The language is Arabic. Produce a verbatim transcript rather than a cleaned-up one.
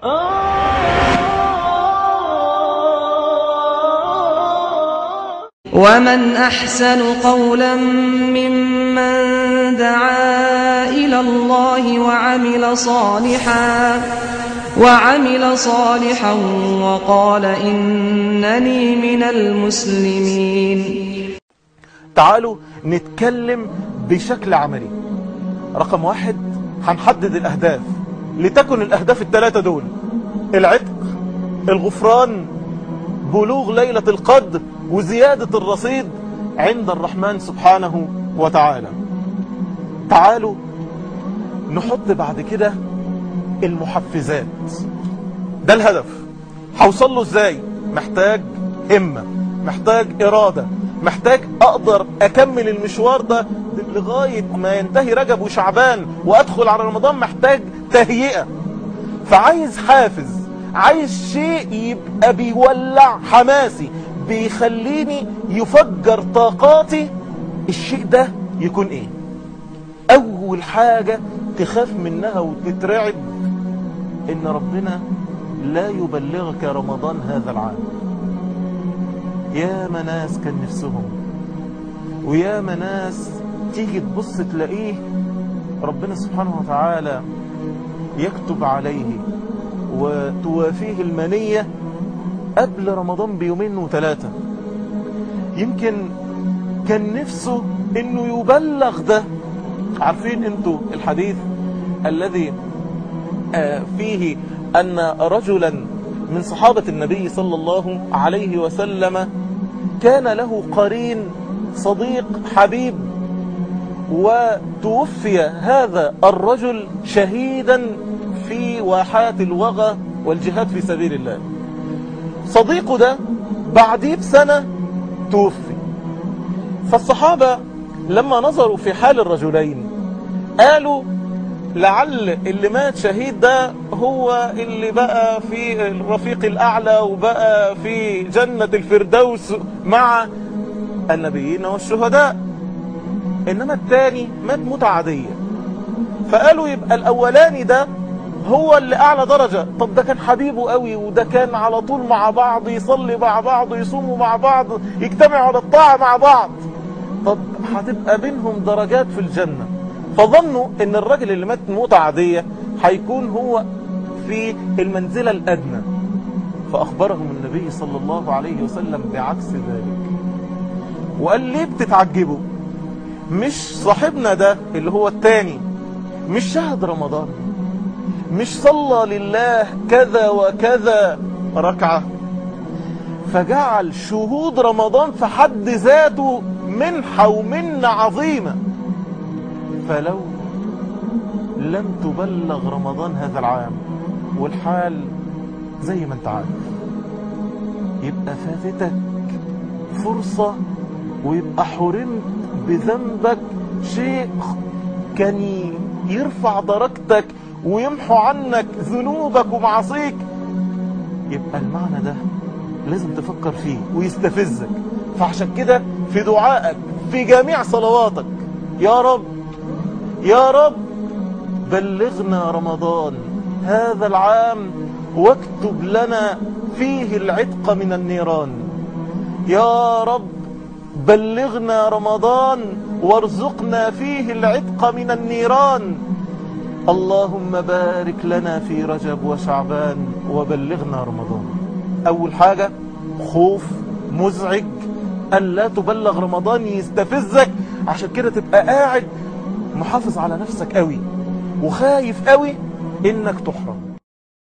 ومن أحسن قولا ممن دعا إلى الله وعمل صالحا وعمل صالحا وقال إنني من المسلمين. تعالوا نتكلم بشكل عملي. رقم واحد، هنحدد الأهداف، لتكن الأهداف الثلاثة دول: العتق، الغفران، بلوغ ليلة القدر، وزيادة الرصيد عند الرحمن سبحانه وتعالى. تعالوا نحط بعد كده المحفزات. ده الهدف، هوصل له ازاي؟ محتاج همة، محتاج إرادة، محتاج أقدر أكمل المشوار ده لغاية ما ينتهي رجب وشعبان وأدخل على رمضان. محتاج تهيئة، فعايز حافز، عايز شيء يبقى بيولع حماسي، بيخليني يفجر طاقاتي. الشيء ده يكون ايه؟ اول حاجة تخاف منها وتترعب ان ربنا لا يبلغك رمضان هذا العام. يا مناس كان نفسهم، ويا مناس تيجي تبص تلاقيه ربنا سبحانه وتعالى يكتب عليه وتوافيه المنية قبل رمضان بيومين وثلاثة. يمكن كان نفسه انه يبلغ ده. عارفين انتوا الحديث الذي فيه ان رجلا من صحابة النبي صلى الله عليه وسلم كان له قرين صديق حبيب، وتوفي هذا الرجل شهيدا في واحات الوغى والجهاد في سبيل الله. صديقه ده بعديه بسنة توفي. فالصحابة لما نظروا في حال الرجلين قالوا لعل اللي مات شهيد ده هو اللي بقى في الرفيق الأعلى وبقى في جنة الفردوس مع النبيين والشهداء، إنما الثاني مات موتة عادية. فقالوا يبقى الأولاني ده هو اللي أعلى درجة. طب ده كان حبيبه قوي، وده كان على طول مع بعض، يصلي مع بعض، يصوموا مع بعض، يجتمعوا على الطاعة مع بعض. طب هتبقى بينهم درجات في الجنة. فظنوا ان الراجل اللي مات موتة عادية هيكون هو في المنزلة الأدنى. فأخبرهم النبي صلى الله عليه وسلم بعكس ذلك، وقال ليه بتتعجبوا؟ مش صاحبنا ده اللي هو التاني مش شهد رمضان، مش صلى لله كذا وكذا ركعة؟ فجعل شهود رمضان في حد ذاته منحة ومنة عظيمة. فلو لم تبلغ رمضان هذا العام والحال زي ما انت عارف، يبقى فاتتك فرصة ويبقى حرمت بذنبك شيء كان يرفع درجتك ويمحو عنك ذنوبك ومعاصيك. يبقى المعنى ده لازم تفكر فيه ويستفزك. فعشان كده في دعائك في جميع صلواتك: يا رب يا رب بلغنا رمضان هذا العام واكتب لنا فيه العتق من النيران. يا رب بلغنا رمضان وارزقنا فيه العتق من النيران. اللهم بارك لنا في رجب وشعبان وبلغنا رمضان. أول حاجة خوف مزعج أن لا تبلغ رمضان يستفزك، عشان كده تبقى قاعد محافظ على نفسك قوي وخايف قوي إنك تحرم.